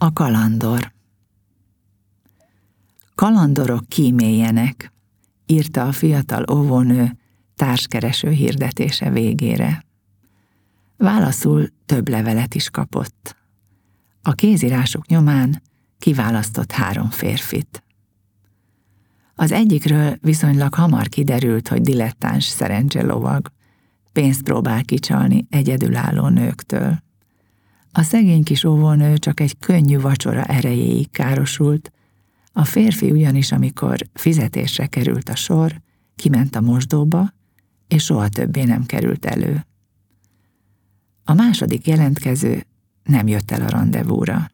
A kalandor. Kalandorok kíméljenek, írta a fiatal óvónő társkereső hirdetése végére. Válaszul több levelet is kapott. A kézírásuk nyomán kiválasztott 3 férfit. Az egyikről viszonylag hamar kiderült, hogy dilettáns szerencselovag, pénzt próbál kicsalni egyedülálló nőktől. A szegény kis óvónő csak egy könnyű vacsora erejéig károsult, a férfi ugyanis, amikor fizetésre került a sor, kiment a mosdóba, és soha többé nem került elő. A második jelentkező nem jött el a randevúra.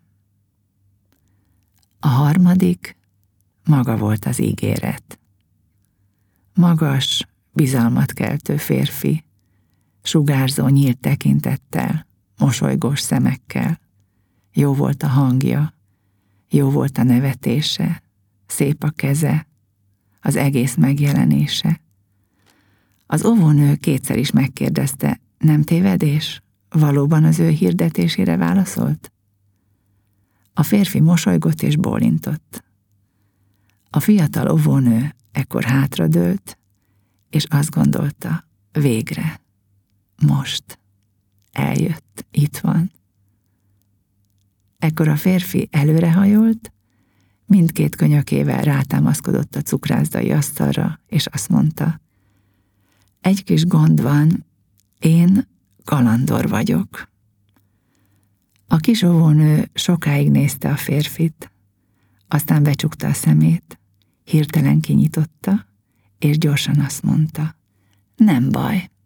A harmadik maga volt az ígéret. Magas, bizalmat keltő férfi, sugárzó nyílt tekintettel, mosolygós szemekkel. Jó volt a hangja, jó volt a nevetése, szép a keze, az egész megjelenése. Az óvónő 2-szer is megkérdezte, nem tévedés? Valóban az ő hirdetésére válaszolt? A férfi mosolygott és bólintott. A fiatal óvónő ekkor hátradőlt, és azt gondolta, végre, most, eljött, itt van. Ekkor a férfi előrehajolt, mindkét könyökével rátámaszkodott a cukrászdai asztalra, és azt mondta, egy kis gond van, én kalandor vagyok. A kis óvónő sokáig nézte a férfit, aztán becsukta a szemét, hirtelen kinyitotta, és gyorsan azt mondta, nem baj,